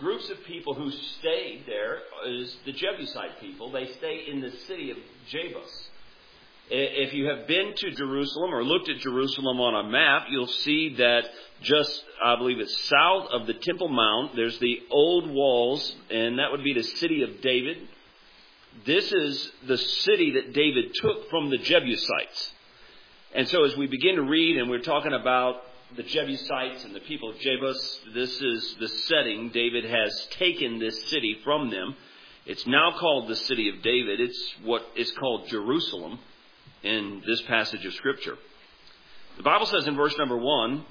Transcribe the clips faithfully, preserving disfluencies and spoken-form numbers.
groups of people who stayed there is the Jebusite people. They stay in the city of Jebus. If you have been to Jerusalem or looked at Jerusalem on a map, you'll see that just, I believe it's south of the Temple Mount, there's the old walls, and that would be the city of David. This is the city that David took from the Jebusites. And so as we begin to read, and we're talking about the Jebusites and the people of Jebus, this is the setting. David has taken this city from them. It's now called the city of David. It's what is called Jerusalem in this passage of Scripture. The Bible says in verse number one,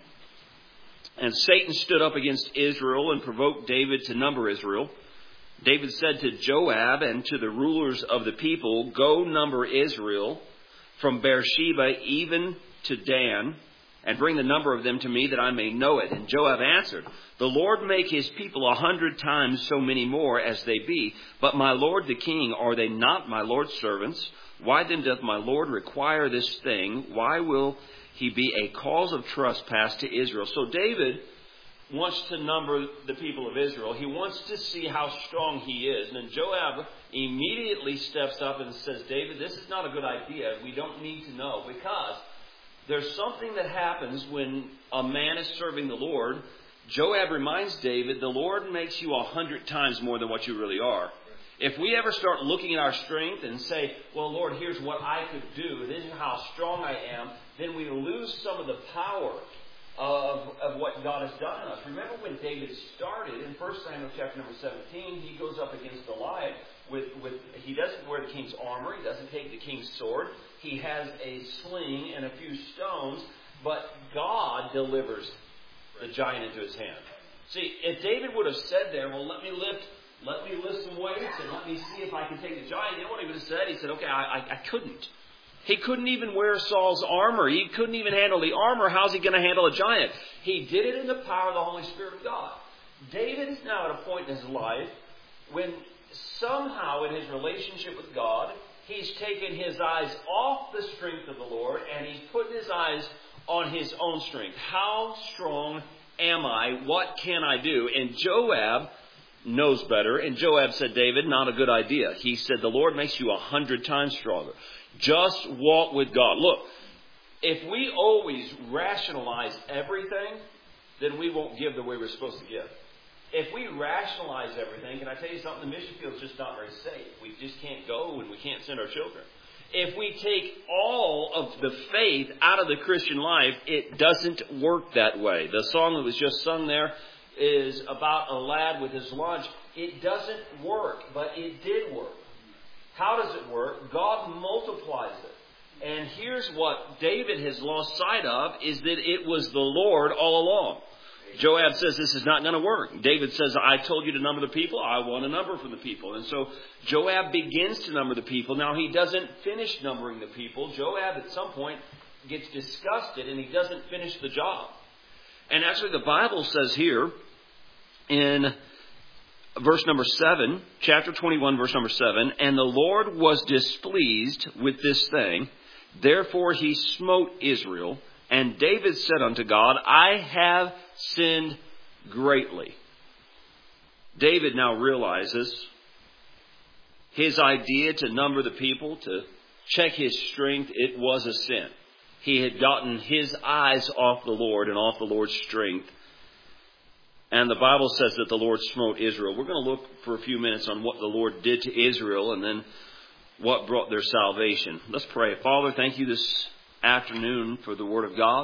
and Satan stood up against Israel and provoked David to number Israel. David said to Joab and to the rulers of the people, go number Israel from Beersheba even to Dan, and bring the number of them to me that I may know it. And Joab answered, the Lord make his people a hundred times so many more as they be. But my lord the king, are they not my lord's servants? Why then doth my Lord require this thing? Why will he be a cause of trespass to Israel? So David wants to number the people of Israel. He wants to see how strong he is. And then Joab immediately steps up and says, David, this is not a good idea. We don't need to know, because there's something that happens when a man is serving the Lord. Joab reminds David, the Lord makes you a hundred times more than what you really are. If we ever start looking at our strength and say, well, Lord, here's what I could do, this is how strong I am, then we lose some of the power of, of what God has done in us. Remember when David started in First Samuel chapter number seventeen, he goes up against Goliath with, with he doesn't wear the king's armor, he doesn't take the king's sword, he has a sling and a few stones, but God delivers the giant into his hand. See, if David would have said there, well, let me lift Let me lift some weights and let me see if I can take the giant. You know what he would have said? He said, okay, I, I, I couldn't. He couldn't even wear Saul's armor. He couldn't even handle the armor. How's he going to handle a giant? He did it in the power of the Holy Spirit of God. David is now at a point in his life when somehow in his relationship with God, he's taken his eyes off the strength of the Lord and he's putting his eyes on his own strength. How strong am I? What can I do? And Joab knows better. And Joab said, David, not a good idea. He said, the Lord makes you a hundred times stronger. Just walk with God. Look, if we always rationalize everything, then we won't give the way we're supposed to give. If we rationalize everything, can I tell you something? The mission field is just not very safe. We just can't go and we can't send our children. If we take all of the faith out of the Christian life, it doesn't work that way. The song that was just sung there is about a lad with his lunch. It doesn't work, but it did work. How does it work? God multiplies it. And here's what David has lost sight of, is that it was the Lord all along. Joab says this is not going to work. David says, I told you to number the people. I want a number from the people. And so Joab begins to number the people. Now he doesn't finish numbering the people. Joab at some point gets disgusted and he doesn't finish the job. And actually the Bible says here in verse number seven, chapter twenty-one, verse number seven, and the Lord was displeased with this thing. Therefore he smote Israel. And David said unto God, I have sinned greatly. David now realizes his idea to number the people, to check his strength, it was a sin. He had gotten his eyes off the Lord and off the Lord's strength. And the Bible says that the Lord smote Israel. We're going to look for a few minutes on what the Lord did to Israel and then what brought their salvation. Let's pray. Father, thank you this afternoon for the Word of God.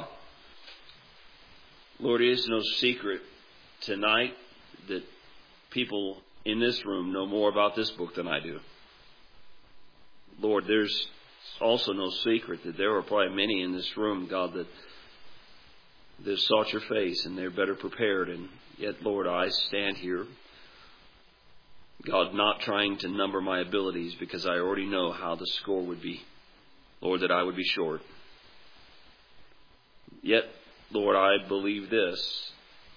Lord, it is no secret tonight that people in this room know more about this book than I do. Lord, there's also no secret that there are probably many in this room, God, that they've sought your face and they're better prepared. And yet, Lord, I stand here, God, not trying to number my abilities because I already know how the score would be. Lord, that I would be short. Yet, Lord, I believe this,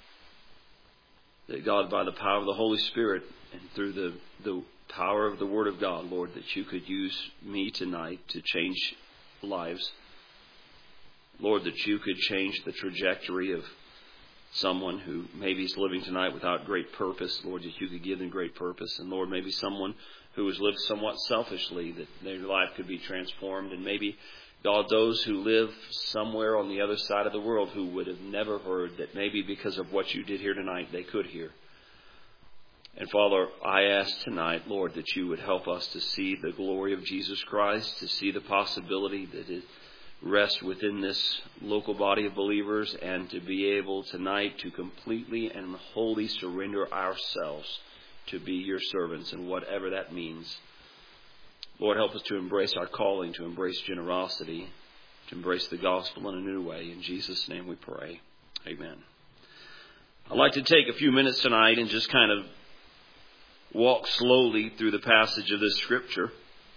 that God, by the power of the Holy Spirit and through the, the power of the Word of God, Lord, that you could use me tonight to change lives. Lord, that you could change the trajectory of someone who maybe is living tonight without great purpose, Lord, that you could give them great purpose. And Lord, maybe someone who has lived somewhat selfishly, that their life could be transformed. And maybe, God, those who live somewhere on the other side of the world who would have never heard, that maybe because of what you did here tonight, they could hear. And Father, I ask tonight, Lord, that you would help us to see the glory of Jesus Christ, to see the possibility that it rests within this local body of believers, and to be able tonight to completely and wholly surrender ourselves to be your servants, and whatever that means. Lord, help us to embrace our calling, to embrace generosity, to embrace the gospel in a new way. In Jesus' name we pray. Amen. I'd like to take a few minutes tonight and just kind of walk slowly through the passage of this scripture.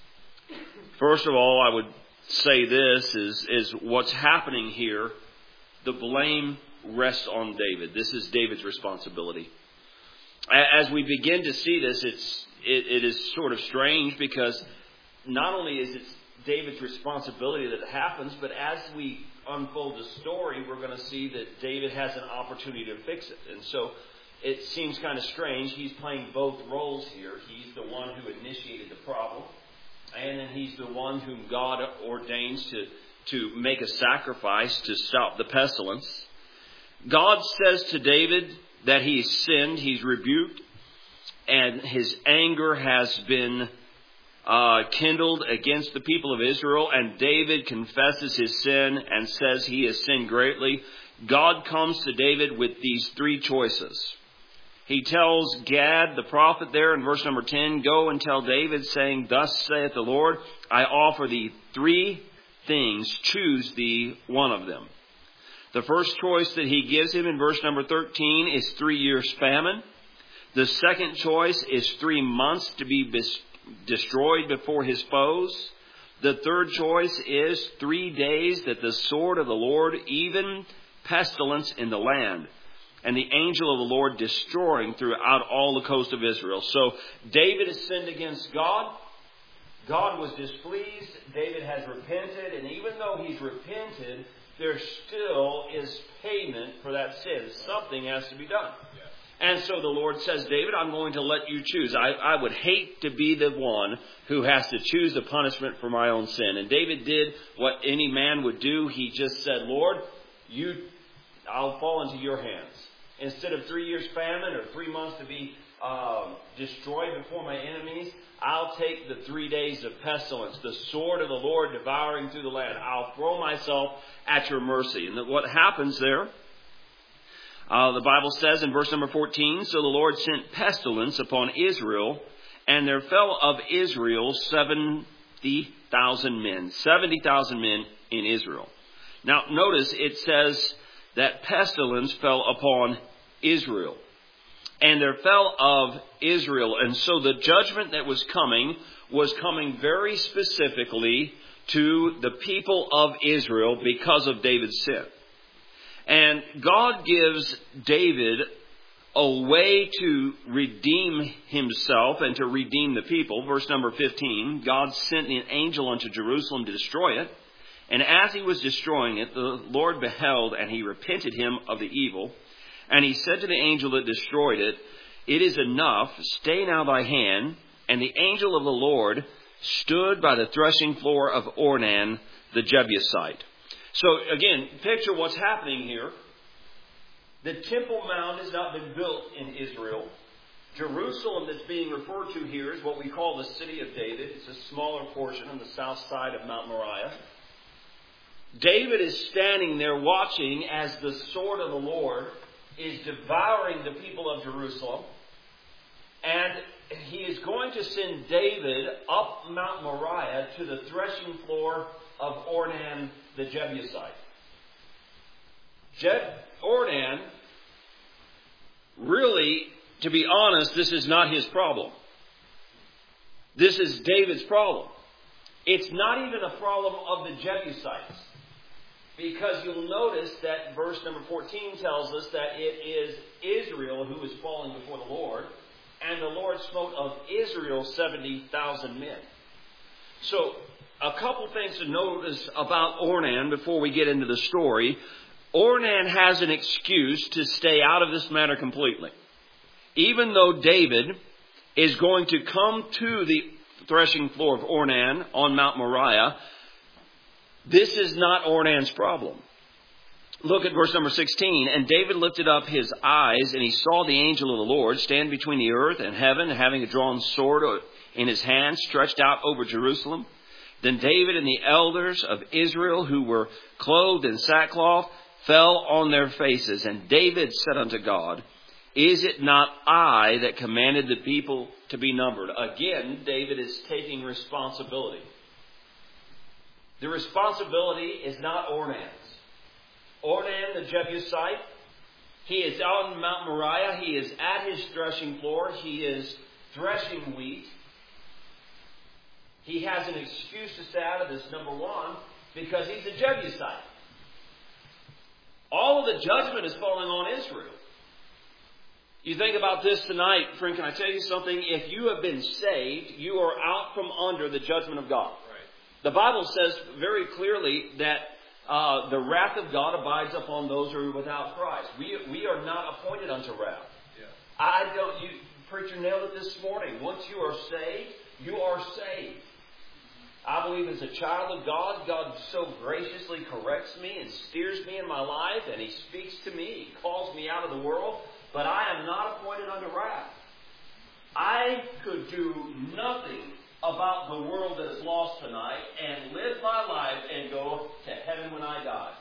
First of all, I would say this is, is what's happening here. The blame rests on David. This is David's responsibility. As we begin to see this, it's it, it is sort of strange, because not only is it David's responsibility that it happens, but as we unfold the story, we're going to see that David has an opportunity to fix it. And so it seems kind of strange. He's playing both roles here. He's the one who initiated the problem, and then he's the one whom God ordains to, to make a sacrifice to stop the pestilence. God says to David that he's sinned, he's rebuked, and his anger has been uh, kindled against the people of Israel, and David confesses his sin and says he has sinned greatly. God comes to David with these three choices. He tells Gad, the prophet, there in verse number ten, go and tell David, saying, thus saith the Lord, I offer thee three things, choose thee one of them. The first choice that he gives him in verse number thirteen is three years famine. The second choice is three months to be bis- destroyed before his foes. The third choice is three days that the sword of the Lord, even pestilence in the land, and the angel of the Lord destroying throughout all the coast of Israel. So David has sinned against God. God was displeased. David has repented. And even though he's repented, there still is payment for that sin. Something has to be done. And so the Lord says, David, I'm going to let you choose. I, I would hate to be the one who has to choose the punishment for my own sin. And David did what any man would do. He just said, Lord, you, I'll fall into your hands. Instead of three years famine or three months to be uh, destroyed before my enemies, I'll take the three days of pestilence, the sword of the Lord devouring through the land. I'll throw myself at your mercy. And what happens there, uh, the Bible says in verse number fourteen, so the Lord sent pestilence upon Israel, and there fell of Israel seventy thousand men. seventy thousand men in Israel. Now notice it says that pestilence fell upon Israel. And there fell of Israel. And so the judgment that was coming was coming very specifically to the people of Israel because of David's sin. And God gives David a way to redeem himself and to redeem the people. Verse number fifteen, God sent an angel unto Jerusalem to destroy it. And as he was destroying it, the Lord beheld, and he repented him of the evil. And he said to the angel that destroyed it, it is enough, stay now thy hand. And the angel of the Lord stood by the threshing floor of Ornan the Jebusite. So again, picture what's happening here. The Temple Mount has not been built in Israel. Jerusalem that's being referred to here is what we call the city of David. It's a smaller portion on the south side of Mount Moriah. David is standing there watching as the sword of the Lord is devouring the people of Jerusalem. And he is going to send David up Mount Moriah to the threshing floor of Ornan the Jebusite. Je- Ornan, really, to be honest, this is not his problem. This is David's problem. It's not even a problem of the Jebusites. Because you'll notice that verse number fourteen tells us that it is Israel who is falling before the Lord. And the Lord smote of Israel seventy thousand men. So, a couple things to notice about Ornan before we get into the story. Ornan has an excuse to stay out of this matter completely. Even though David is going to come to the threshing floor of Ornan on Mount Moriah, this is not Ornan's problem. Look at verse number sixteen. And David lifted up his eyes, and he saw the angel of the Lord stand between the earth and heaven, having a drawn sword in his hand, stretched out over Jerusalem. Then David and the elders of Israel, who were clothed in sackcloth, fell on their faces. And David said unto God, Is it not I that commanded the people to be numbered? Again, David is taking responsibility. The responsibility is not Ornan's. Ornan, the Jebusite, he is on Mount Moriah. He is at his threshing floor. He is threshing wheat. He has an excuse to stay out of this, number one, because he's a Jebusite. All of the judgment is falling on Israel. You think about this tonight, friend, can I tell you something? If you have been saved, you are out from under the judgment of God. Right. The Bible says very clearly that uh, the wrath of God abides upon those who are without Christ. We we are not appointed unto wrath. Yeah. I don't. You preacher nailed it this morning. Once you are saved, you are saved. I believe as a child of God, God so graciously corrects me and steers me in my life, and He speaks to me. He calls me out of the world. But I am not appointed unto wrath. I could do nothing about the world that is lost tonight and live my life and go to heaven when I die.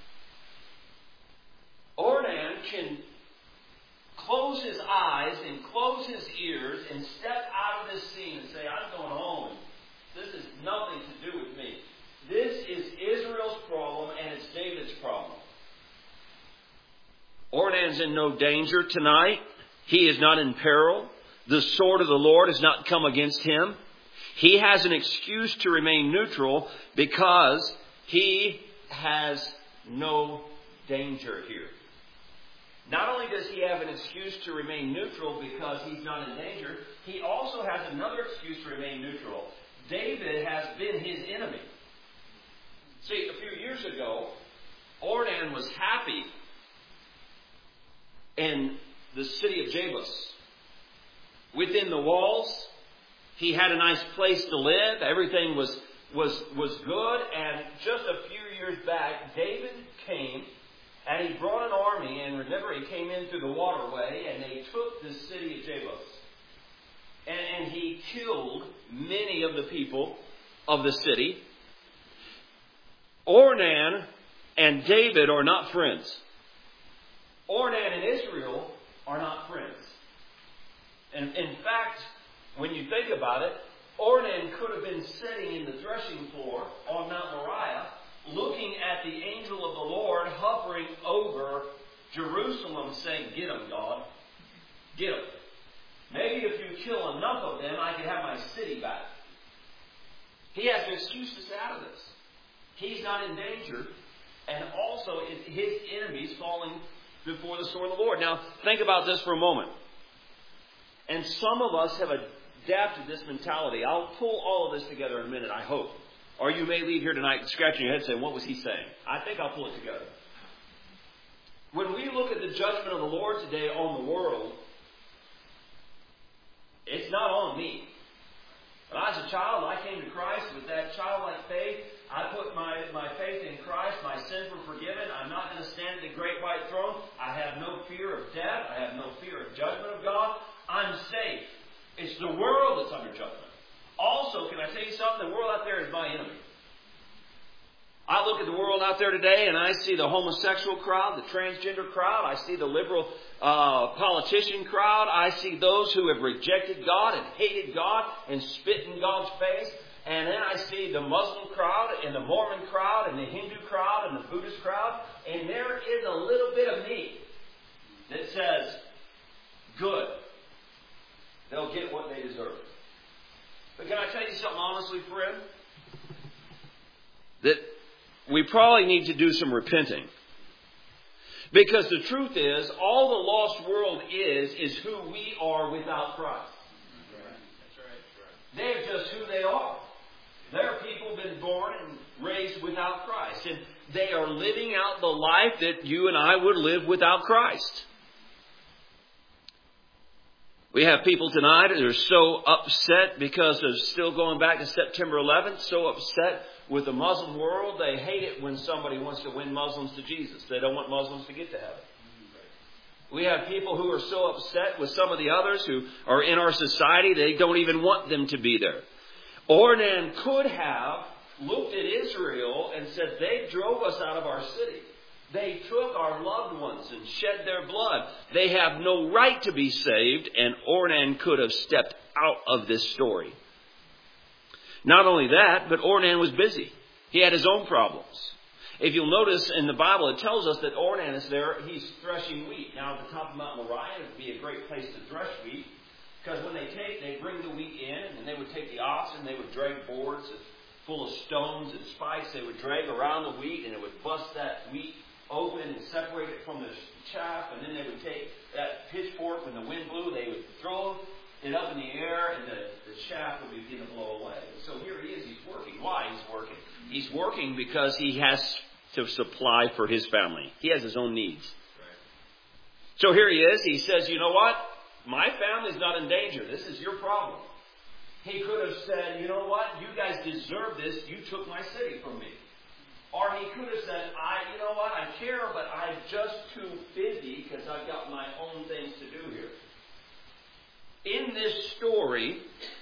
Ornan can close his eyes and close his ears and step out of this scene and say, I'm going home. This has nothing to do with me. This is Israel's problem and it's David's problem. Ornan's in no danger tonight. He is not in peril. The sword of the Lord has not come against him. He has an excuse to remain neutral because he has no danger here. Not only does he have an excuse to remain neutral because he's not in danger, he also has another excuse to remain neutral. David has been his enemy. See, a few years ago, Ornan was happy in the city of Jebus. Within the walls, he had a nice place to live. Everything was, was, was good. And just a few years back, David came and he brought an army. And remember, he came in through the waterway and they took the city of Jebus. And, and he killed many of the people of the city. Ornan and David are not friends. Ornan and Israel are not friends. And in fact, when you think about it, Ornan could have been sitting in the threshing floor on Mount Moriah, looking at the angel of the Lord hovering over Jerusalem, saying, Get them, God. Get them. Maybe if you kill enough of them, I can have my city back. He has an excuse to stay out of this. He's not in danger. And also, his enemies falling before the sword of the Lord. Now, think about this for a moment. And some of us have adapted this mentality. I'll pull all of this together in a minute, I hope. Or you may leave here tonight scratching your head saying, what was he saying? I think I'll pull it together. When we look at the judgment of the Lord today on the world, it's not on me. When I was a child, I came to Christ with that childlike faith. I put my, my faith in Christ. My sins were forgiven. I'm not going to stand at the great white throne. I have no fear of death. I have no fear of judgment of God. I'm safe. It's the world that's under judgment. Also, can I tell you something? The world out there is my enemy. I look at the world out there today and I see the homosexual crowd, the transgender crowd. I see the liberal uh, politician crowd. I see those who have rejected God and hated God and spit in God's face. And then I see the Muslim crowd and the Mormon crowd and the Hindu crowd and the Buddhist crowd. And there is a little bit of me that says, good. They'll get what they deserve. But can I tell you something honestly, friend? That we probably need to do some repenting. Because the truth is, all the lost world is, is who we are without Christ. That's right. That's right. They're just who they are. There are people been born and raised without Christ. And they are living out the life that you and I would live without Christ. We have people tonight that are so upset because of still going back to September eleventh, so upset with the Muslim world. They hate it when somebody wants to win Muslims to Jesus. They don't want Muslims to get to heaven. We have people who are so upset with some of the others who are in our society, they don't even want them to be there. Ornan could have looked at Israel and said, they drove us out of our city. They took our loved ones and shed their blood. They have no right to be saved, and Ornan could have stepped out of this story. Not only that, but Ornan was busy. He had his own problems. If you'll notice in the Bible, it tells us that Ornan is there. He's threshing wheat. Now, at the top of Mount Moriah, it would be a great place to thresh wheat, because when they take, they bring the wheat in, and they would take the oxen, they would drag boards full of stones and spikes. They would drag around the wheat, and it would bust that wheat open and separate it from the chaff, and then they would take that pitchfork when the wind blew, they would throw it up in the air, and the, the chaff would begin to blow away. So here he is, he's working. Why he's working? He's working because he has to supply for his family. He has his own needs. Right. So here he is, he says, you know what? My family's not in danger. This is your problem. He could have said, you know what? You guys deserve this. You took my city from me. Or he could have said, I, you know what, I care, but I'm just too busy because I've got my own things to do here. In this story,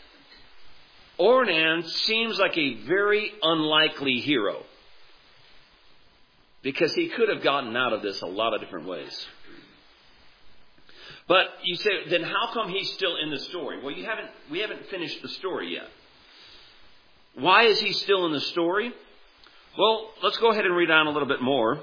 Ornan seems like a very unlikely hero. Because he could have gotten out of this a lot of different ways. But you say, then how come he's still in the story? Well, you haven't, we haven't finished the story yet. Why is he still in the story? Well, let's go ahead and read on a little bit more.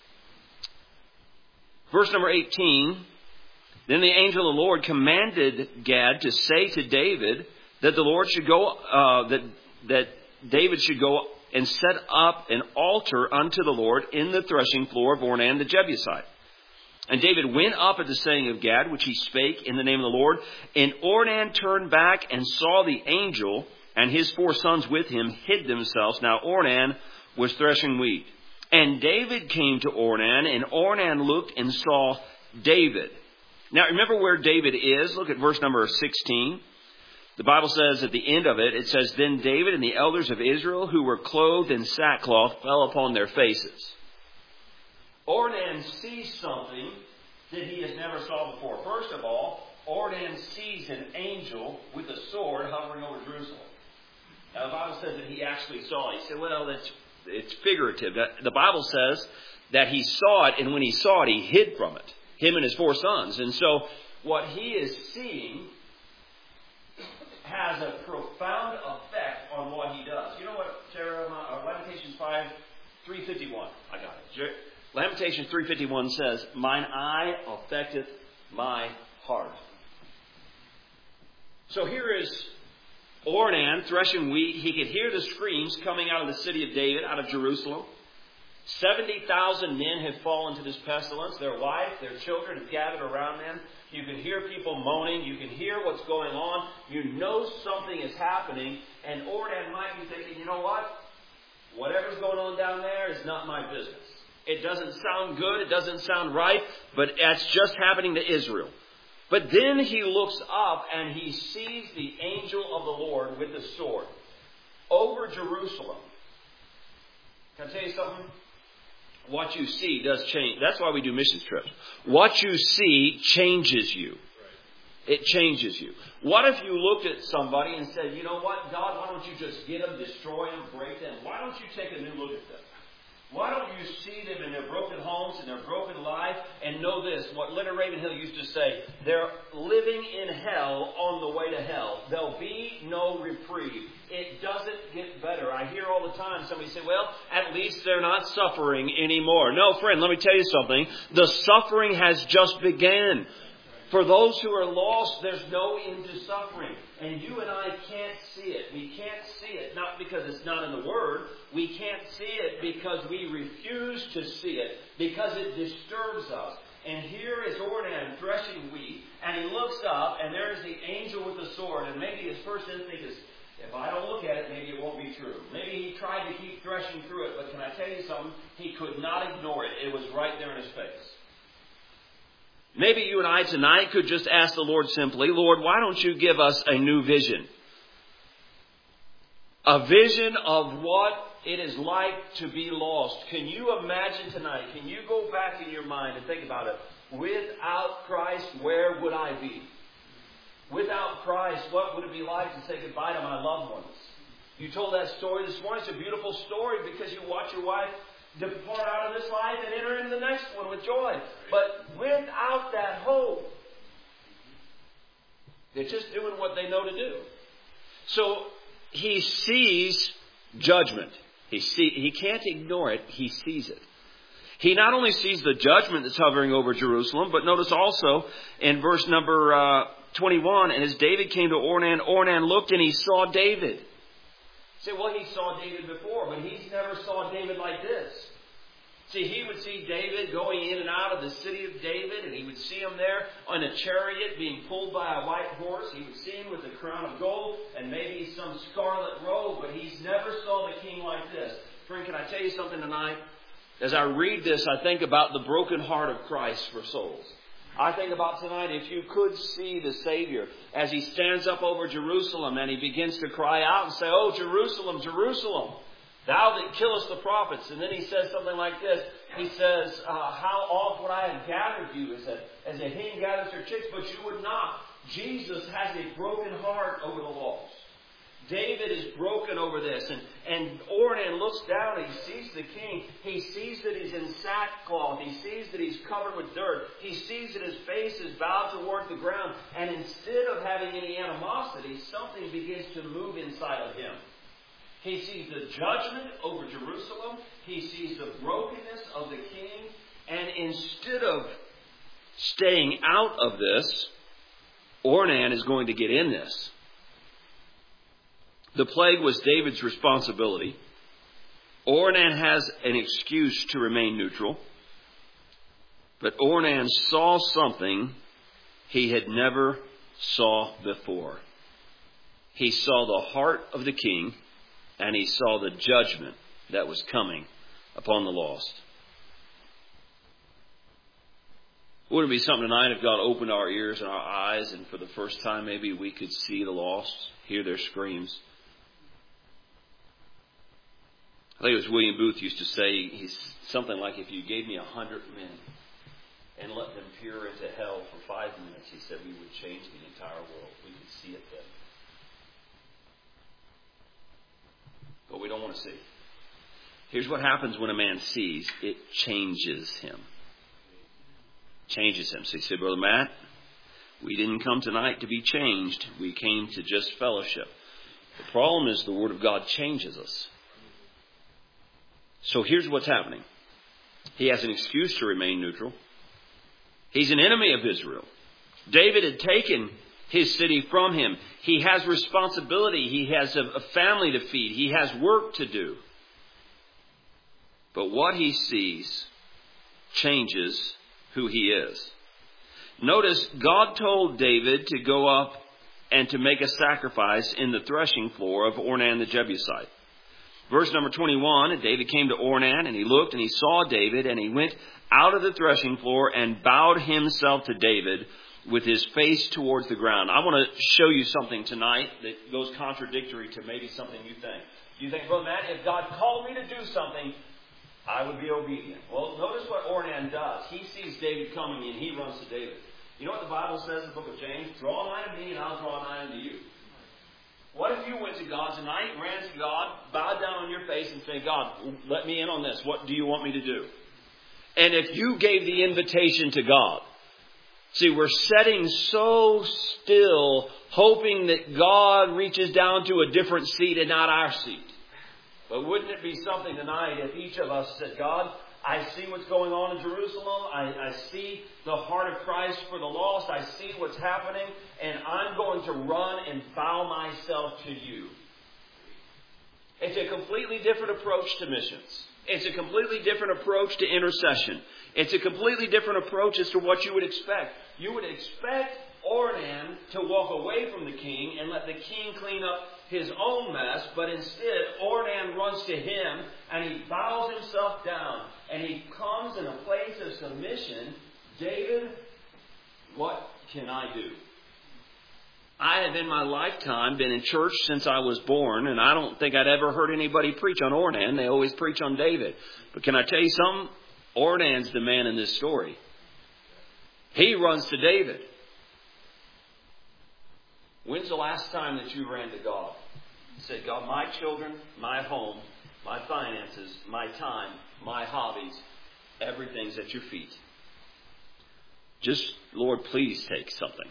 Verse number eighteen. Then the angel of the Lord commanded Gad to say to David that the Lord should go, uh, that that David should go and set up an altar unto the Lord in the threshing floor of Ornan the Jebusite. And David went up at the saying of Gad, which he spake in the name of the Lord. And Ornan turned back and saw the angel, and his four sons with him hid themselves. Now Ornan was threshing wheat. And David came to Ornan, and Ornan looked and saw David. Now remember where David is. Look at verse number sixteen. The Bible says at the end of it, it says, Then David and the elders of Israel who were clothed in sackcloth fell upon their faces. Ornan sees something that he has never saw before. First of all, Ornan sees an angel with a sword hovering over Jerusalem. Now the Bible says that he actually saw it. He said, well, that's it's figurative. The Bible says that he saw it, and when he saw it, he hid from it. Him and his four sons. And so what he is seeing has a profound effect on what he does. You know what Jeremiah, Lamentations five, three fifty-one. I got it. Lamentations three fifty-one says, Mine eye affecteth my heart. So here is Ornan threshing wheat. He could hear the screams coming out of the city of David, out of Jerusalem. seventy thousand men have fallen to this pestilence. Their wife, their children have gathered around them. You can hear people moaning. You can hear what's going on. You know something is happening. And Ornan might be thinking, you know what? Whatever's going on down there is not my business. It doesn't sound good. It doesn't sound right. But that's just happening to Israel. But then he looks up and he sees the angel of the Lord with the sword over Jerusalem. Can I tell you something? What you see does change. That's why we do mission trips. What you see changes you. It changes you. What if you looked at somebody and said, you know what, God, why don't you just get them, destroy them, break them? Why don't you take a new look at them? Why don't you see them in their broken homes and their broken life and know this, what Leonard Ravenhill used to say, they're living in hell on the way to hell. There'll be no reprieve. It doesn't get better. I hear all the time somebody say, well, at least they're not suffering anymore. No, friend, let me tell you something. The suffering has just begun. For those who are lost, there's no end to suffering. And you and I can't see it. We can't see it, not because it's not in the Word. We can't see it because we refuse to see it, because it disturbs us. And here is Ornan threshing wheat, and he looks up, and there's the angel with the sword. And maybe his first instinct is, If I don't look at it, maybe it won't be true. Maybe he tried to keep threshing through it, but can I tell you something? He could not ignore it. It was right there in his face. Maybe you and I tonight could just ask the Lord simply, Lord, why don't you give us a new vision? A vision of what it is like to be lost. Can you imagine tonight? Can you go back in your mind and think about it? Without Christ, where would I be? Without Christ, what would it be like to say goodbye to my loved ones? You told that story this morning. It's a beautiful story because you watch your wife depart out of this life and enter into the next one with joy. But without that hope, they're just doing what they know to do. So he sees judgment. He see, he can't ignore it. He sees it. He not only sees the judgment that's hovering over Jerusalem, but notice also in verse number uh, twenty-one, and as David came to Ornan, Ornan looked and he saw David. Say, well, he saw David before, but he's never saw David like this. See, he would see David going in and out of the city of David, and he would see him there on a chariot being pulled by a white horse. He would see him with a crown of gold and maybe some scarlet robe, but he's never saw the king like this. Friend, can I tell you something tonight? As I read this, I think about the broken heart of Christ for souls. I think about tonight, if you could see the Savior as he stands up over Jerusalem and he begins to cry out and say, "Oh, Jerusalem, Jerusalem, thou that killest the prophets." And then he says something like this. He says, uh, "How oft would I have gathered you as a, as a hen gathers her chicks, but you would not." Jesus has a broken heart over the lost. David is broken over this. And, and Ornan looks down and he sees the king. He sees that he's in sackcloth. He sees that he's covered with dirt. He sees that his face is bowed toward the ground. And instead of having any animosity, something begins to move inside of him. He sees the judgment over Jerusalem. He sees the brokenness of the king. And instead of staying out of this, Ornan is going to get in this. The plague was David's responsibility. Ornan has an excuse to remain neutral. But Ornan saw something he had never saw before. He saw the heart of the king, and he saw the judgment that was coming upon the lost. Wouldn't it be something tonight if God opened our ears and our eyes, and for the first time maybe we could see the lost, hear their screams? I think it was William Booth used to say he's something like, if you gave me a hundred men and let them peer into hell for five minutes, he said, we would change the entire world. We could see it then. But we don't want to see. Here's what happens when a man sees. It changes him. Changes him. So he said, Brother Matt, we didn't come tonight to be changed. We came to just fellowship. The problem is the Word of God changes us. So here's what's happening. He has an excuse to remain neutral. He's an enemy of Israel. David had taken his city from him. He has responsibility. He has a, a family to feed. He has work to do. But what he sees changes who he is. Notice God told David to go up and to make a sacrifice in the threshing floor of Ornan the Jebusite. Verse number twenty-one, and David came to Ornan, and he looked, and he saw David, and he went out of the threshing floor and bowed himself to David with his face towards the ground. I want to show you something tonight that goes contradictory to maybe something you think. You think, Brother Matt, if God called me to do something, I would be obedient. Well, notice what Ornan does. He sees David coming, and he runs to David. You know what the Bible says in the book of James? Draw a line to me, and I'll draw a line to you. What if you went to God tonight, ran to God, bowed down on your face and said, God, let me in on this. What do you want me to do? And if you gave the invitation to God, see, we're sitting so still, hoping that God reaches down to a different seat and not our seat. But wouldn't it be something tonight if each of us said, God, I see what's going on in Jerusalem. I, I see the heart of Christ for the lost. I see what's happening. And I'm going to run and bow myself to you. It's a completely different approach to missions. It's a completely different approach to intercession. It's a completely different approach as to what you would expect. You would expect Ornan to walk away from the king and let the king clean up his own mess, but instead Ornan runs to him and he bows himself down and he comes in a place of submission. David, what can I do? I have in my lifetime been in church since I was born, and I don't think I'd ever heard anybody preach on Ornan. They always preach on David. But can I tell you something? Ornan's the man in this story. He runs to David. When's the last time that you ran to God? You said, God, my children, my home, my finances, my time, my hobbies, everything's at your feet. Just, Lord, please take something.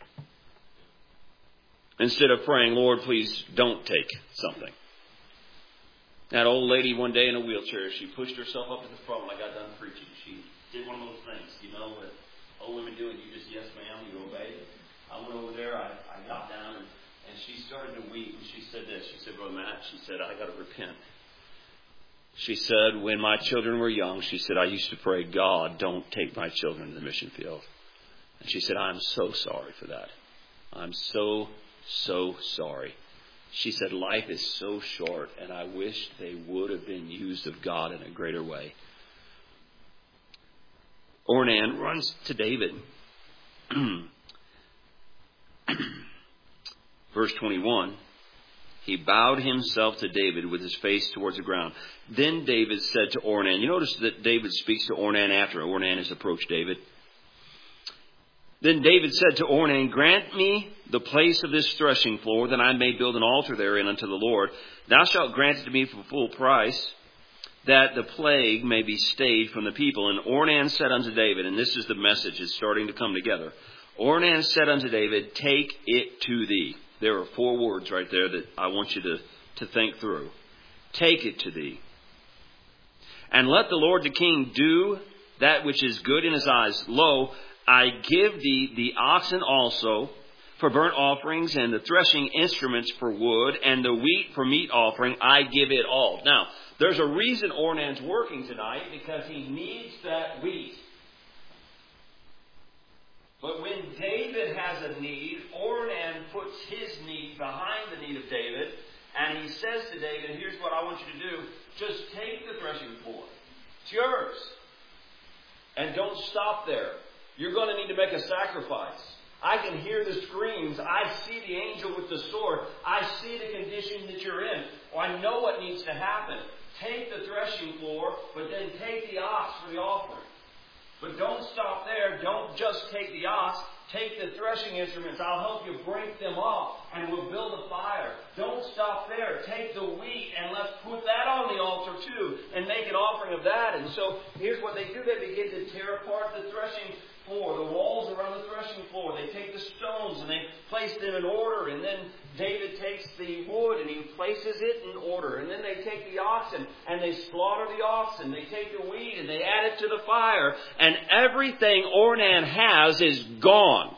Instead of praying, Lord, please don't take something. That old lady one day in a wheelchair, she pushed herself up to the front when I got done preaching. She did one of those things, you know, what old women do, and you just, yes, ma'am, you obey. I went over there, I, I got down, and, and she started to weep, and she said this. She said, Brother Matt, she said, I got to repent. She said, when my children were young, she said, I used to pray, God, don't take my children to the mission field. And she said, I'm so sorry for that. I'm so So sorry. She said, life is so short, and I wish they would have been used of God in a greater way. Ornan runs to David. Verse twenty-one. He bowed himself to David with his face towards the ground. Then David said to Ornan. You notice that David speaks to Ornan after Ornan has approached David. Then David said to Ornan, grant me the place of this threshing floor, that I may build an altar therein unto the Lord. Thou shalt grant it to me for full price, that the plague may be stayed from the people. And Ornan said unto David, and this is the message, it's starting to come together. Ornan said unto David, take it to thee. There are four words right there that I want you to, to think through. Take it to thee. And let the Lord the king do that which is good in his eyes. Lo, I give thee the oxen also for burnt offerings, and the threshing instruments for wood, and the wheat for meat offering. I give it all. Now, there's a reason Ornan's working tonight, because he needs that wheat. But when David has a need, Ornan puts his need behind the need of David, and he says to David, here's what I want you to do. Just take the threshing floor. It's yours. And don't stop there. You're going to need to make a sacrifice. I can hear the screams. I see the angel with the sword. I see the condition that you're in. Well, I know what needs to happen. Take the threshing floor, but then take the ox for the offering. But don't stop there. Don't just take the ox. Take the threshing instruments. I'll help you break them off, and we'll build a fire. Don't stop there. Take the wheat, and let's put that on the altar too, and make an offering of that. And so here's what they do. They begin to tear apart the threshing floor, the walls around the threshing floor. They take the stones and they place them in order. And then David takes the wood and he places it in order. And then they take the oxen and they slaughter the oxen. They take the wheat and they add it to the fire. And everything Ornan has is gone.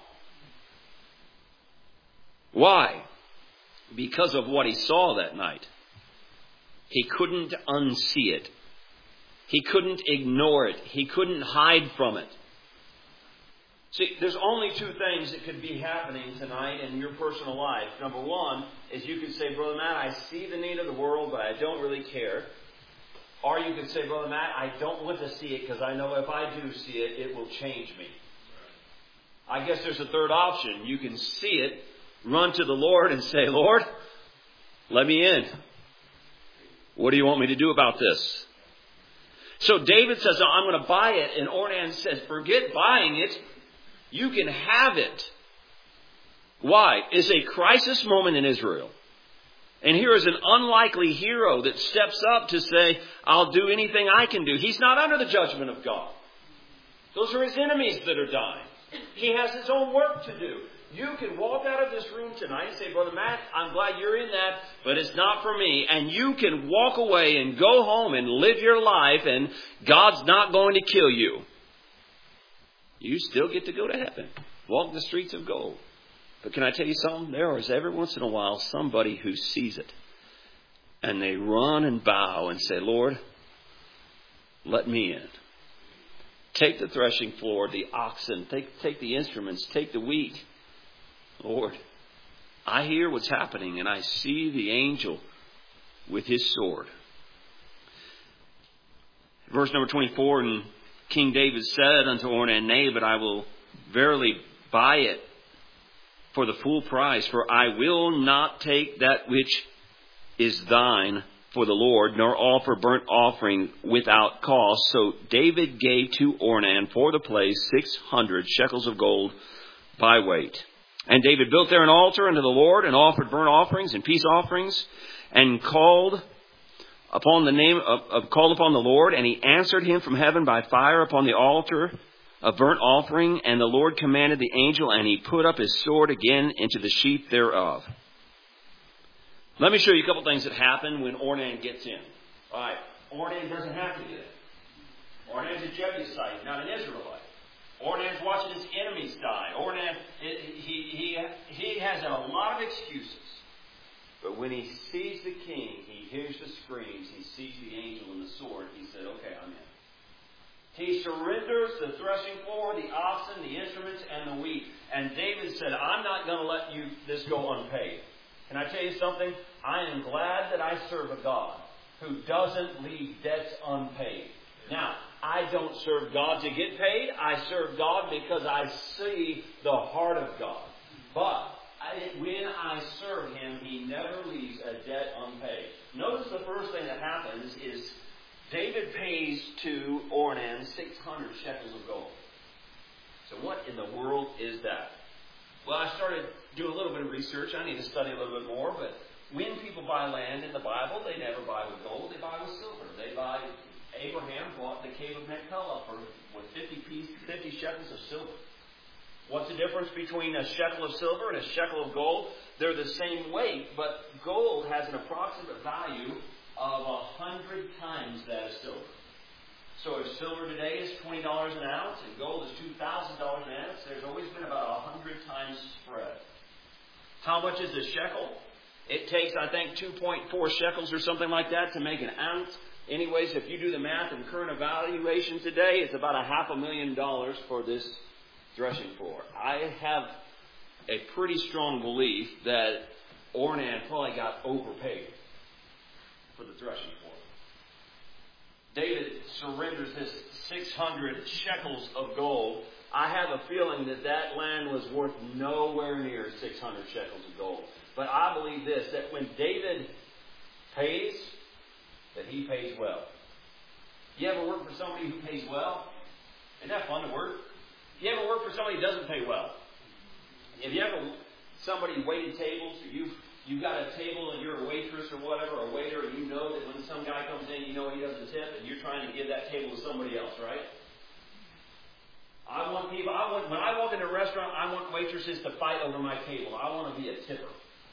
Why? Because of what he saw that night. He couldn't unsee it. He couldn't ignore it. He couldn't hide from it. See, there's only two things that could be happening tonight in your personal life. Number one is you could say, Brother Matt, I see the need of the world, but I don't really care. Or you could say, Brother Matt, I don't want to see it because I know if I do see it, it will change me. I guess there's a third option. You can see it, run to the Lord and say, Lord, let me in. What do you want me to do about this? So David says, I'm going to buy it. And Ornan says, forget buying it. You can have it. Why? It's a crisis moment in Israel. And here is an unlikely hero that steps up to say, I'll do anything I can do. He's not under the judgment of God. Those are his enemies that are dying. He has his own work to do. You can walk out of this room tonight and say, Brother Matt, I'm glad you're in that, but it's not for me. And you can walk away and go home and live your life, and God's not going to kill you. You still get to go to heaven. Walk the streets of gold. But can I tell you something? There is every once in a while somebody who sees it. And they run and bow and say, Lord, let me in. Take the threshing floor, the oxen, take, take the instruments, take the wheat. Lord, I hear what's happening and I see the angel with his sword. Verse number twenty-four, and King David said unto Ornan, Nay, but I will verily buy it for the full price, for I will not take that which is thine for the Lord, nor offer burnt offering without cost. So David gave to Ornan for the place six hundred shekels of gold by weight. And David built there an altar unto the Lord, and offered burnt offerings and peace offerings, and called upon the name of, of called upon the Lord, and he answered him from heaven by fire upon the altar of burnt offering. And the Lord commanded the angel, and he put up his sword again into the sheath thereof. Let me show you a couple things that happen when Ornan gets in. All right, Ornan doesn't have to get in. Ornan's a Jebusite, not an Israelite. Ornan's watching his enemies die. Ornan, he, he, he has a lot of excuses. But when he sees the king, he hears the screams, he sees the angel and the sword, he said, okay, I'm in. He surrenders the threshing floor, the oxen, the instruments, and the wheat. And David said, I'm not going to let you this go unpaid. Can I tell you something? I am glad that I serve a God who doesn't leave debts unpaid. Now, I don't serve God to get paid. I serve God because I see the heart of God. But I, when I serve Him, He never leaves a debt unpaid. Notice the first thing that happens is David pays to Ornan six hundred shekels of gold. So what in the world is that? Well, I started doing a little bit of research. I need to study a little bit more. But when people buy land in the Bible, they never buy with gold. They buy with silver. They buy... Abraham bought the cave of Machpelah for what, fifty, piece, fifty shekels of silver. What's the difference between a shekel of silver and a shekel of gold? They're the same weight, but gold has an approximate value of a hundred times that of silver. So if silver today is twenty dollars an ounce and gold is two thousand dollars an ounce, there's always been about a hundred times spread. How much is a shekel? It takes, I think, two point four shekels or something like that to make an ounce. Anyways, if you do the math and current evaluation today, it's about a half a million dollars for this threshing floor. I have a pretty strong belief that Ornan probably got overpaid for the threshing floor. David surrenders this six hundred shekels of gold. I have a feeling that that land was worth nowhere near six hundred shekels of gold. But I believe this, that when David pays, that he pays well. You ever work for somebody who pays well? Isn't that fun to work? You ever work for somebody who doesn't pay well? Have you ever somebody waited tables, or you've you've got a table and you're a waitress or whatever, or a waiter, and you know that when some guy comes in, you know he doesn't tip, and you're trying to give that table to somebody else, right? I want people. I want when I walk into a restaurant, I want waitresses to fight over my table. I want to be a tipper.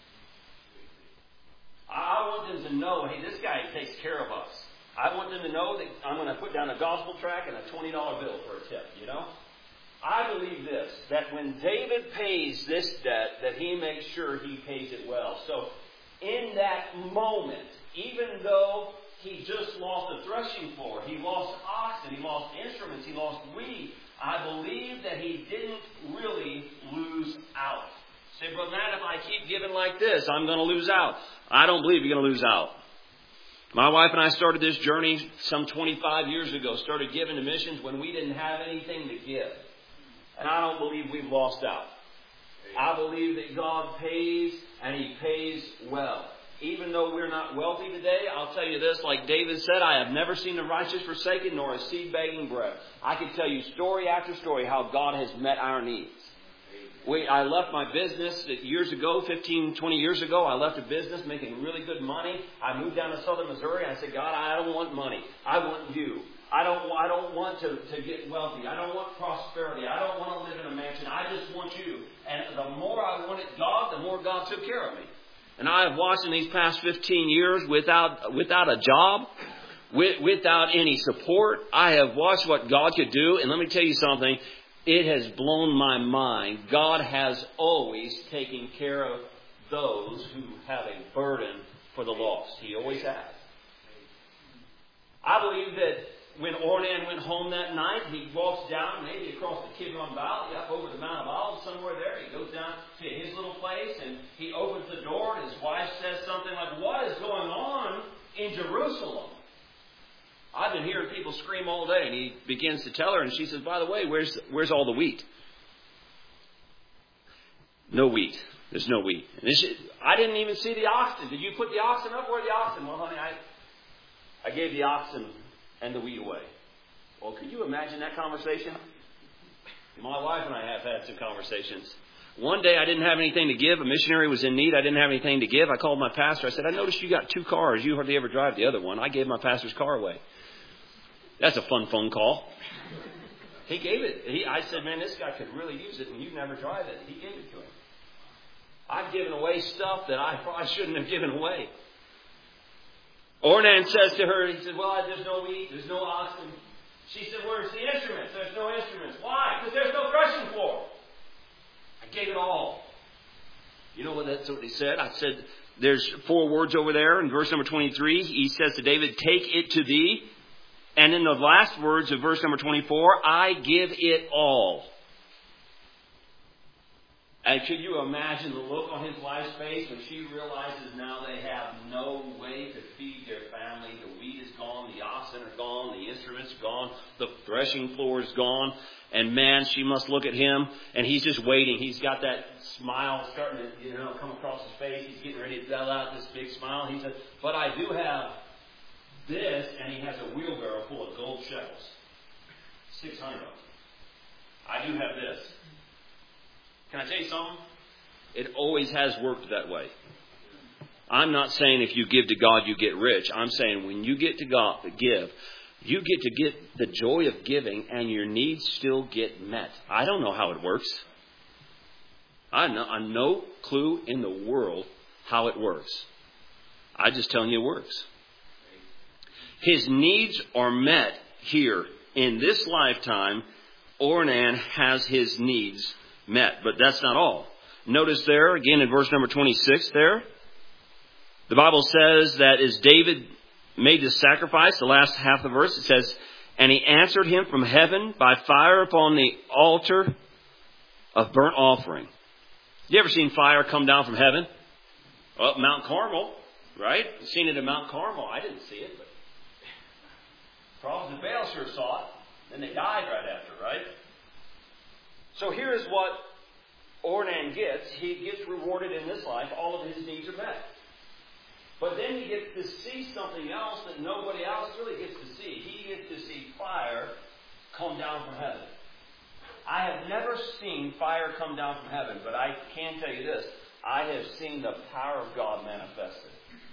I want them to know, hey, this guy takes care of us. I want them to know that I'm going to put down a gospel tract and a twenty dollar bill for a tip, you know? I believe this, that when David pays this debt, that he makes sure he pays it well. So in that moment, even though he just lost the threshing floor, he lost oxen, he lost instruments, he lost wheat, I believe that he didn't really lose out. Say, Brother Matt, if I keep giving like this, I'm going to lose out. I don't believe you're going to lose out. My wife and I started this journey some twenty-five years ago. Started giving to missions when we didn't have anything to give. And I don't believe we've lost out. I believe that God pays, and He pays well. Even though we're not wealthy today, I'll tell you this, like David said, I have never seen the righteous forsaken, nor a seed begging bread. I can tell you story after story how God has met our needs. We, I left my business years ago, fifteen, twenty years ago. I left a business making really good money. I moved down to southern Missouri. And I said, God, I don't want money. I want you. I don't, I don't want to, to get wealthy. I don't want prosperity. I don't want to live in a mansion. I just want you. And the more I wanted God, the more God took care of me. And I have watched in these past fifteen years without, without a job, with, without any support. I have watched what God could do. And let me tell you something. It has blown my mind. God has always taken care of those who have a burden for the lost. He always has. I believe that when Ornan went home that night, he walks down maybe across the Kidron Valley, up over the Mount of Olives, somewhere there. He goes down to his little place and he opens the door and his wife says something like, "What is going on in Jerusalem?" I've been hearing people scream all day. And he begins to tell her, and she says, "By the way, where's where's all the wheat?" No wheat. There's no wheat. And this, I didn't even see the oxen. Did you put the oxen up? Where are the oxen? Well, honey, I, I gave the oxen and the wheat away. Well, could you imagine that conversation? My wife and I have had some conversations. One day I didn't have anything to give. A missionary was in need. I didn't have anything to give. I called my pastor. I said, "I noticed you got two cars. You hardly ever drive the other one." I gave my pastor's car away. That's a fun phone call. He gave it. He, I said, "Man, this guy could really use it, and you never drive it." He gave it to him. I've given away stuff that I probably shouldn't have given away. Ornan says to her, he said, "Well, there's no wheat, there's no oxen." She said, "Where's the instruments?" "There's no instruments." "Why?" "Because there's no threshing floor." "I gave it all." You know what? That's what he said. I said, there's four words over there in verse number twenty-three. He says to David, "Take it to thee." And in the last words of verse number twenty-four, "I give it all." And could you imagine the look on his wife's face when she realizes now they have no way to feed their family? The wheat is gone, the oxen are gone, the instruments are gone, the threshing floor is gone. And man, she must look at him, and he's just waiting. He's got that smile starting to, you know, come across his face. He's getting ready to dial out this big smile. He says, "But I do have this," and he has a wheelbarrow full of gold shekels. six hundred of them. "I do have this." Can I tell you something? It always has worked that way. I'm not saying if you give to God, you get rich. I'm saying when you get to God, give, you get to get the joy of giving and your needs still get met. I don't know how it works. I know, I have no clue in the world how it works. I'm just telling you it works. His needs are met here in this lifetime. Ornan has his needs met. But that's not all. Notice there, again in verse number twenty-six there, the Bible says that as David made the sacrifice, the last half of the verse, it says, "And he answered him from heaven by fire upon the altar of burnt offering." You ever seen fire come down from heaven? Well, Mount Carmel, right? You've seen it at Mount Carmel. I didn't see it, but prophets of Baal sure saw it. Then they died right after, right? So here's what Ornan gets. He gets rewarded in this life. All of his needs are met. But then he gets to see something else that nobody else really gets to see. He gets to see fire come down from heaven. I have never seen fire come down from heaven, but I can tell you this. I have seen the power of God manifested.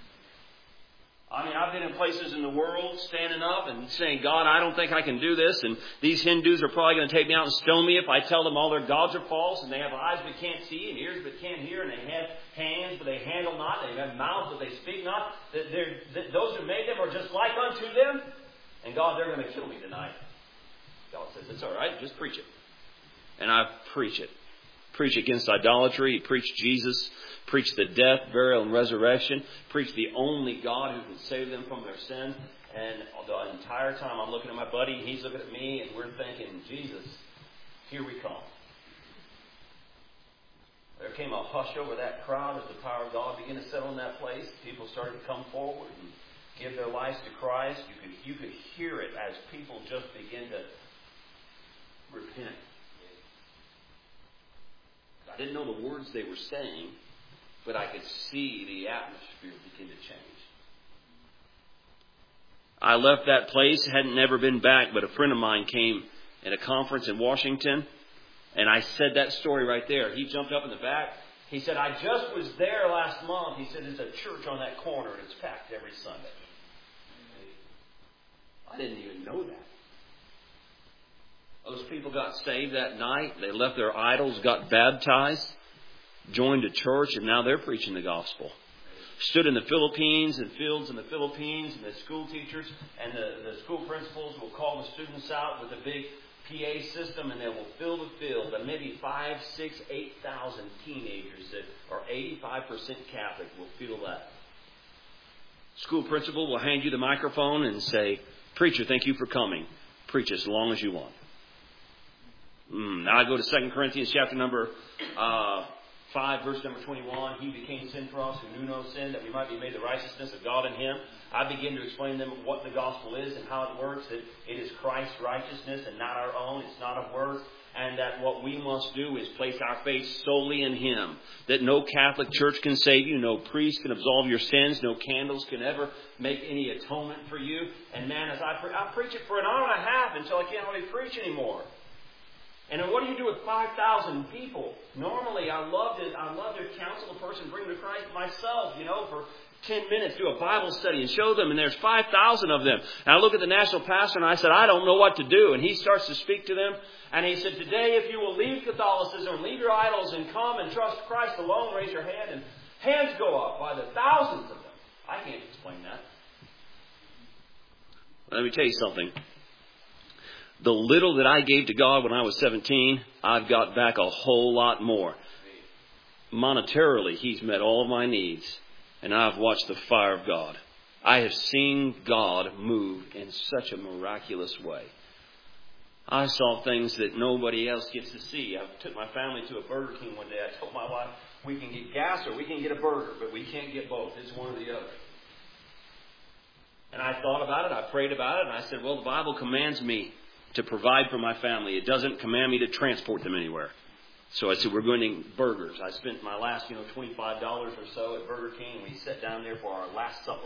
I mean, I've been in places in the world standing up and saying, "God, I don't think I can do this." And these Hindus are probably going to take me out and stone me if I tell them all their gods are false. And they have eyes but can't see and ears but can't hear. And they have hands but they handle not. They have mouths but they speak not. That that those who made them are just like unto them. And God, they're going to kill me tonight. God says, "It's all right. Just preach it." And I preach it. Preach against idolatry. Preach Jesus. Preach the death, burial, and resurrection. Preach the only God who can save them from their sin. And the entire time I'm looking at my buddy, and he's looking at me, and we're thinking, "Jesus, here we come." There came a hush over that crowd as the power of God began to settle in that place. People started to come forward and give their lives to Christ. You could you could hear it as people just begin to repent. I didn't know the words they were saying, but I could see the atmosphere begin to change. I left that place, hadn't never been back, but a friend of mine came at a conference in Washington, and I said that story right there. He jumped up in the back. He said, "I just was there last month." He said, "There's a church on that corner, and it's packed every Sunday." I didn't even know that. Those people got saved that night. They left their idols, got baptized, joined a church, and now they're preaching the gospel. Stood in the Philippines and fields in the Philippines, and the school teachers and the, the school principals will call the students out with a big P A system, and they will fill the field. And maybe five, six, eight thousand teenagers that are eighty-five percent Catholic will feel that. School principal will hand you the microphone and say, "Preacher, thank you for coming. Preach as long as you want." Mm, now I go to Second Corinthians chapter number uh, five, verse number twenty-one. He became sin for us who knew no sin, that we might be made the righteousness of God in Him. I begin to explain to them what the gospel is and how it works, that it is Christ's righteousness and not our own. It's not of works. And that what we must do is place our faith solely in Him. That no Catholic Church can save you. No priest can absolve your sins. No candles can ever make any atonement for you. And man, as I, pre- I preach it for an hour and a half until I can't really preach anymore. And then what do you do with five thousand people? Normally, I love to, I love to counsel a person, bring them to Christ myself, you know, for ten minutes, do a Bible study and show them. And there's five thousand of them. And I look at the national pastor and I said, I don't know what to do. And he starts to speak to them. And he said, today, if you will leave Catholicism, leave your idols, and come and trust Christ alone, raise your hand. And hands go up by the thousands of them. I can't explain that. Let me tell you something. The little that I gave to God when I was seventeen, I've got back a whole lot more. Monetarily, He's met all of my needs. And I've watched the fire of God. I have seen God move in such a miraculous way. I saw things that nobody else gets to see. I took my family to a Burger King one day. I told my wife, we can get gas or we can get a burger, but we can't get both. It's one or the other. And I thought about it. I prayed about it. And I said, well, the Bible commands me to provide for my family. It doesn't command me to transport them anywhere. So I said, we're going to burgers. I spent my last, you know, twenty-five dollars or so at Burger King. And we sat down there for our last supper.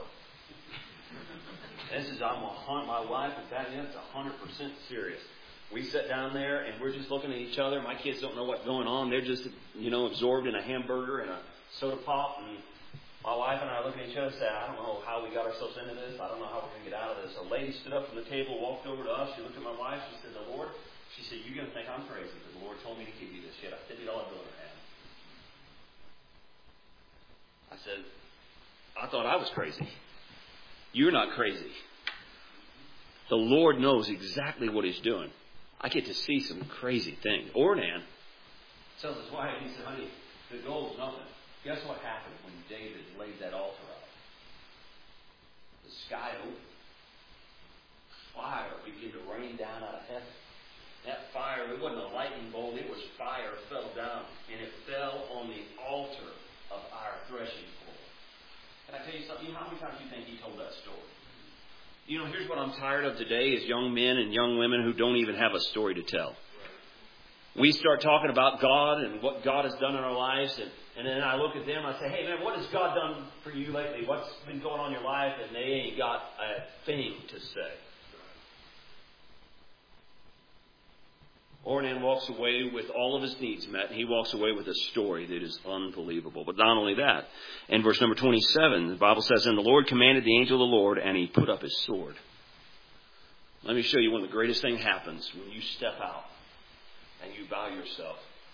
This is, I'm a, my wife and that, it's one hundred percent serious. We sat down there and we're just looking at each other. My kids don't know what's going on. They're just, you know, absorbed in a hamburger and a soda pop. And my wife and I are looking at each other and said, I don't know how we got ourselves into this. I don't know how we're going to get out of this. A lady stood up from the table, walked over to us. She looked at my wife. She said, the Lord, she said, you're going to think I'm crazy, but the Lord told me to give you this. She had a fifty dollar bill in her hand. I said, I thought I was crazy. You're not crazy. The Lord knows exactly what He's doing. I get to see some crazy things. Ornan tells his wife, he said, honey, the gold's nothing. Guess what happened when David laid that altar out? The sky opened. Fire began to rain down out of heaven. That fire, it wasn't a lightning bolt, it was fire fell down, and it fell on the altar of our threshing floor. Can I tell you something? You know, how many times do you think he told that story? You know, here's what I'm tired of today is young men and young women who don't even have a story to tell. We start talking about God and what God has done in our lives, and, and then I look at them and I say, hey man, what has God done for you lately? What's been going on in your life? And they ain't got a thing to say. Ornan walks away with all of his needs met, and he walks away with a story that is unbelievable. But not only that, in verse number twenty-seven, the Bible says, and the Lord commanded the angel of the Lord, and he put up his sword. Let me show you one of the greatest things happens when you step out and you bow yourself.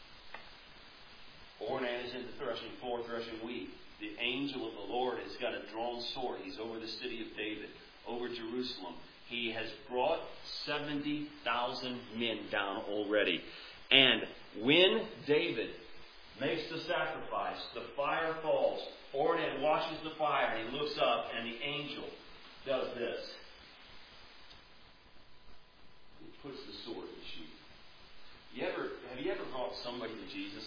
Ornan is in the threshing floor, threshing wheat. The angel of the Lord has got a drawn sword. He's over the city of David, over Jerusalem. He has brought seventy thousand men down already. And when David makes the sacrifice, the fire falls. Ornan watches the fire and he looks up and the angel does this. He puts the sword in the sheath. You ever, have you ever brought somebody to Jesus?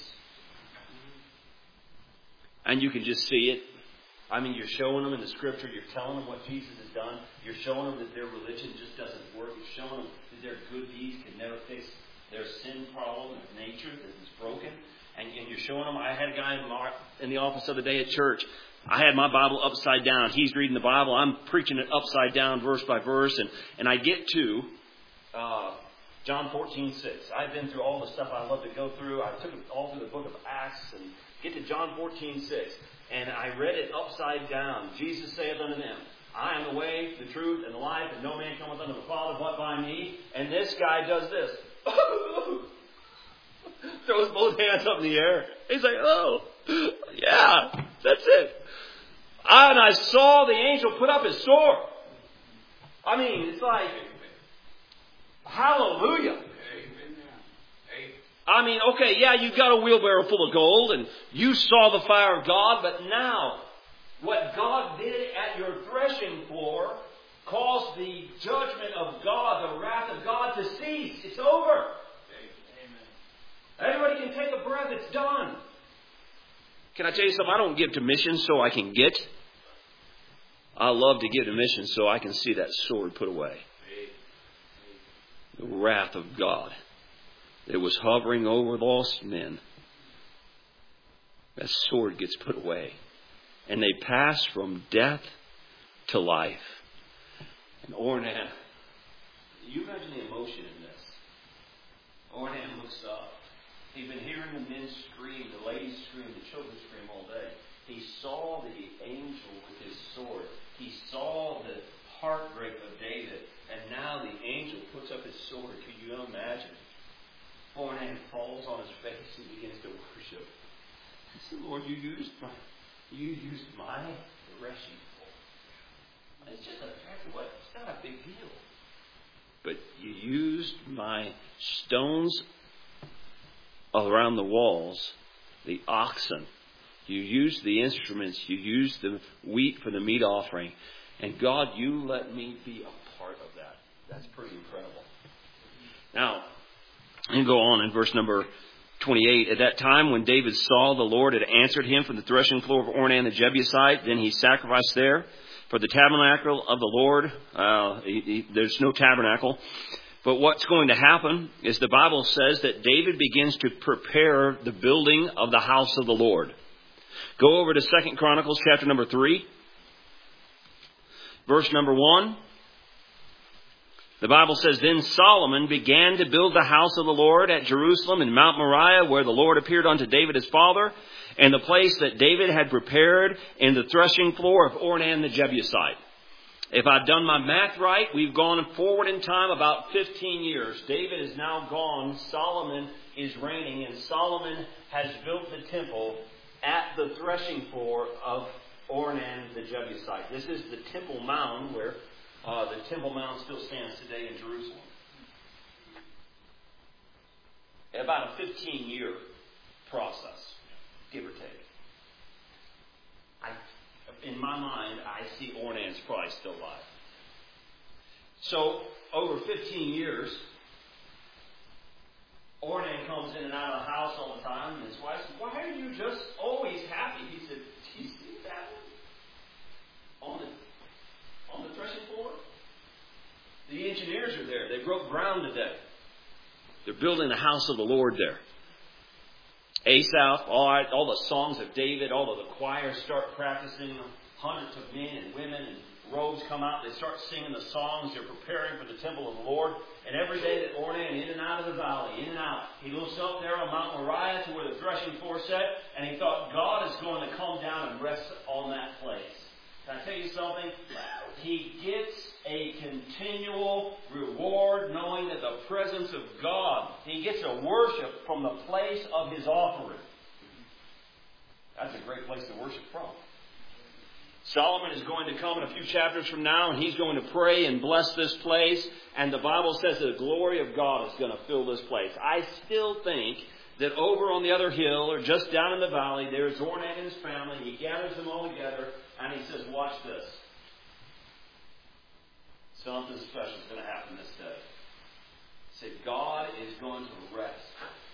And you can just see it. I mean, you're showing them in the Scripture. You're telling them what Jesus has done. You're showing them that their religion just doesn't work. You're showing them that their good deeds can never fix their sin problem of nature that is broken. And, and you're showing them. I had a guy in, Mark, in the office the other day at church. I had my Bible upside down. He's reading the Bible. I'm preaching it upside down, verse by verse. And, and I get to uh, John fourteen six. I've been through all the stuff I love to go through. I took it all through the book of Acts and get to John fourteen six. And I read it upside down. Jesus saith unto them, I am the way, the truth, and the life, and no man cometh unto the Father but by me. And this guy does this. Throws both hands up in the air. He's like, oh, yeah, that's it. And I saw the angel put up his sword. I mean, it's like, hallelujah. I mean, okay, yeah, you got a wheelbarrow full of gold and you saw the fire of God, but now What God did at your threshing floor caused the judgment of God, the wrath of God to cease. It's over. Amen. Everybody can take a breath. It's done. Can I tell you something? I don't give to missions so I can get. I love to give to missions so I can see that sword put away. The wrath of God that was hovering over lost men. That sword gets put away. And they pass from death to life. And Ornan, you imagine the emotion in this. Ornan looks up. He'd been hearing the men scream, the ladies scream, the children scream all day. He saw the angel with his sword. He saw the heartbreak of David. And now the angel puts up his sword. Could you imagine? Ornan falls on his face and begins to worship. He said, Lord, you used my, you used my threshing floor. It's just a fact of what? It's not a big deal. But you used my stones around the walls, the oxen. You used the instruments. You used the wheat for the meat offering. And God, you let me be a part of that. That's pretty incredible. Now, you go on in verse number twenty-eight. At that time, when David saw the Lord had answered him from the threshing floor of Ornan the Jebusite, then he sacrificed there. For the tabernacle of the Lord, uh, he, he, there's no tabernacle. But what's going to happen is the Bible says that David begins to prepare the building of the house of the Lord. Go over to Second Chronicles chapter number three. Verse number one. The Bible says, Then Solomon began to build the house of the Lord at Jerusalem in Mount Moriah, where the Lord appeared unto David his father, and the place that David had prepared in the threshing floor of Ornan the Jebusite. If I've done my math right, we've gone forward in time about fifteen years. David is now gone. Solomon is reigning, and Solomon has built the temple at the threshing floor of Ornan the Jebusite. This is the Temple Mound where uh, the Temple Mound still stands today in Jerusalem. About a fifteen-year process, give or take. I, in my mind, I see Ornan's probably still alive. So, over fifteen years, Ornan comes in and out of the house all the time, and his wife says, Why are you just always happy? He said, Do you see that one? On the, on the threshing floor? The engineers are there. They broke ground today. They're building the house of the Lord there. Asaph, all, right, all the songs of David, all of the choirs start practicing. Hundreds of men and women and robes come out. They start singing the songs. They're preparing for the temple of the Lord. And every day that Ornan, in and out of the valley, in and out, he looks up there on Mount Moriah to where the threshing floor sat, and he thought God is going to come down and rest on that place. Can I tell you something? He gets a continual reward knowing that the presence of God, he gets a worship from the place of his offering. That's a great place to worship from. Solomon is going to come in a few chapters from now, and he's going to pray and bless this place. And the Bible says that the glory of God is going to fill this place. I still think that over on the other hill, or just down in the valley, there's Ornan and his family. He gathers them all together, and he says, watch this. Something special is going to happen this day. He said, God is going to rest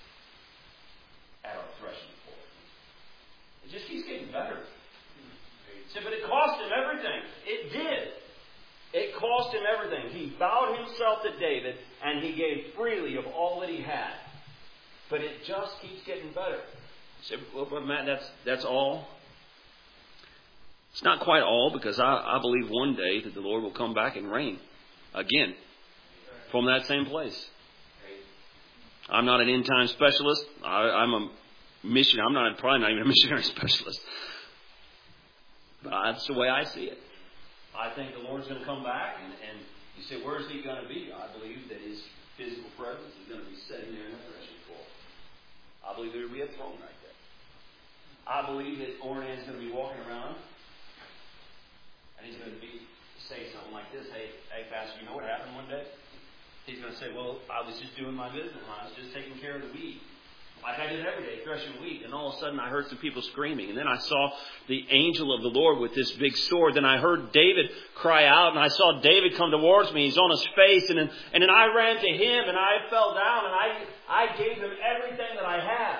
at our threshing floor. It just keeps getting better. He said, but it cost him everything. It did. It cost him everything. He bowed himself to David, and he gave freely of all that he had. But it just keeps getting better. He said, well, but Matt, that's, that's all? It's not quite all, because I, I believe one day that the Lord will come back and reign again from that same place. I'm not an end-time specialist. I, I'm a mission. I'm not probably not even a missionary specialist. But that's the way I see it. I think the Lord's going to come back, and, and you say, where is he going to be? I believe that his physical presence is going to be sitting there in the threshing floor. I believe there will be a throne right there. I believe that Ornan is going to be walking around, and he's going to be say something like this. Hey, hey, Pastor, you know what happened one day? He's going to say, well, I was just doing my business. I was just taking care of the weed. Like I did every day, threshing wheat, and all of a sudden I heard some people screaming. And then I saw the angel of the Lord with this big sword. Then I heard David cry out, and I saw David come towards me. He's on his face, and then, and then I ran to him, and I fell down, and I, I gave him everything that I had.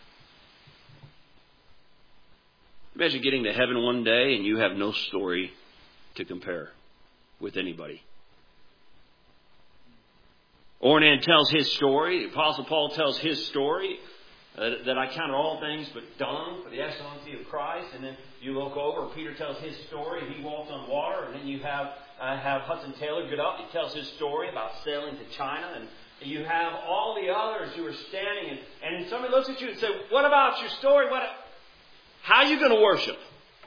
Imagine getting to heaven one day, and you have no story to compare with anybody. Ornan tells his story. The Apostle Paul tells his story. Uh, that I count all things but dung for the excellency of Christ. And then you look over, Peter tells his story. He walked on water. And then you have uh, have Hudson Taylor get up. He tells his story about sailing to China. And you have all the others who are standing. And, and somebody looks at you and says, what about your story? What? How are you going to worship?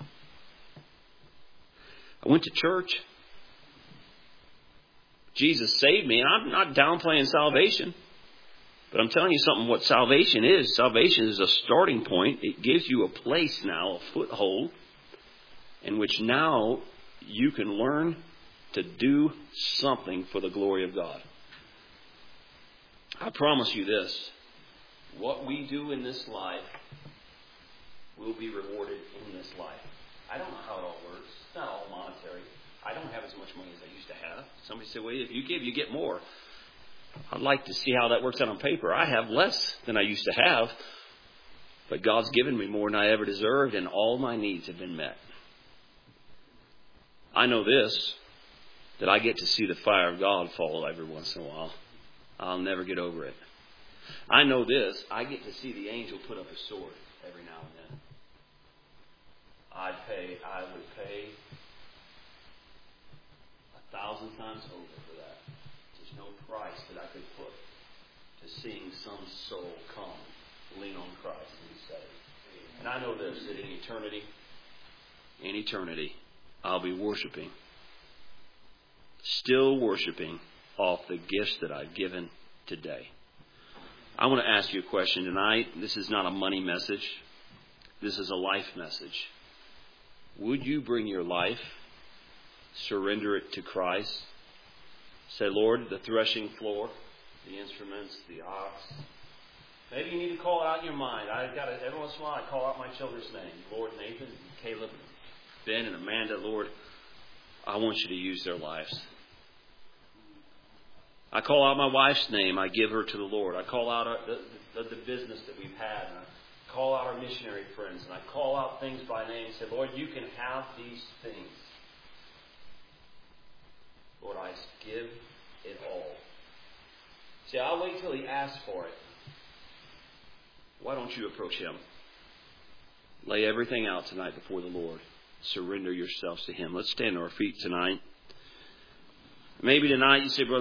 I went to church. Jesus saved me. And I'm not downplaying salvation. But I'm telling you something, what salvation is. Salvation is a starting point. It gives you a place now, a foothold, in which now you can learn to do something for the glory of God. I promise you this. What we do in this life will be rewarded in this life. I don't know how it all works. It's not all monetary. I don't have as much money as I used to have. Somebody said, well, if you give, you get more. I'd like to see how that works out on paper. I have less than I used to have, but God's given me more than I ever deserved, and all my needs have been met. I know this, that I get to see the fire of God fall every once in a while. I'll never get over it. I know this, I get to see the angel put up a sword every now and then. I'd pay, I would pay a thousand times over for that. There's no price that I could put to seeing some soul come, lean on Christ and be saved. And I know this, that in eternity, in eternity, I'll be worshiping, still worshiping off the gifts that I've given today. I want to ask you a question tonight. This is not a money message. This is a life message. Would you bring your life, surrender it to Christ? Say, Lord, the threshing floor, the instruments, the ox. Maybe you need to call it out in your mind. I've got to, every once in a while I call out my children's name. Lord, Nathan, Caleb, Ben, and Amanda. Lord, I want you to use their lives. I call out my wife's name. I give her to the Lord. I call out our, the, the, the business that we've had. And I call out our missionary friends. And I call out things by name and say, Lord, you can have these things. Lord, I give it all. See, I'll wait till He asks for it. Why don't you approach Him? Lay everything out tonight before the Lord. Surrender yourselves to Him. Let's stand to our feet tonight. Maybe tonight you say, Brother,